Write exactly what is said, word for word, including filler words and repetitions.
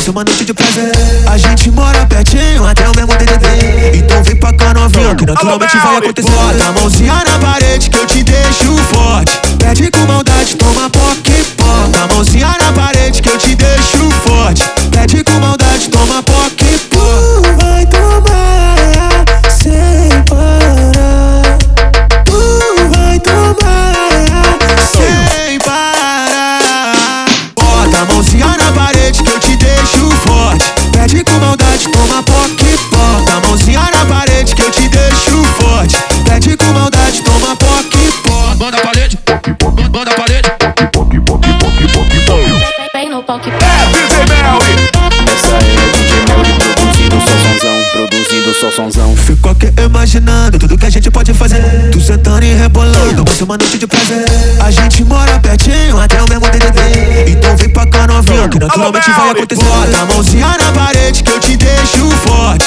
ser uma noite de prazer. A gente mora pertinho, até o mesmo D D D. Então vem pra cá novinha, que naturalmente vai acontecer. Bota a mãozinha na parede que eu te deixo forte. Pede com maldade, toma poque, bota a mãozinha na parede que eu te deixo forte. Pede com maldade, toma poque, pô. Vai tomar sem parar. Tu vai tomar sem parar. Bota a mãozinha na parede que eu te deixo forte. Pede com maldade, toma poque, bota a mãozinha na parede que eu te deixo forte. Pede com maldade, toma poque, pó. Manda a parede, manda a parede. Vem no poque. É D J Melly. Essa é o D J Melly produzindo só sonzão, produzindo só sonzão. Fico aqui imaginando tudo que a gente pode fazer. Tu sentando e rebolando, vai ser uma noite de prazer. A gente mora pertinho, até o mesmo D D D. Então vem pra cá novinha, que naturalmente vai acontecer. Bota a mãozinha na parede que eu te deixo forte.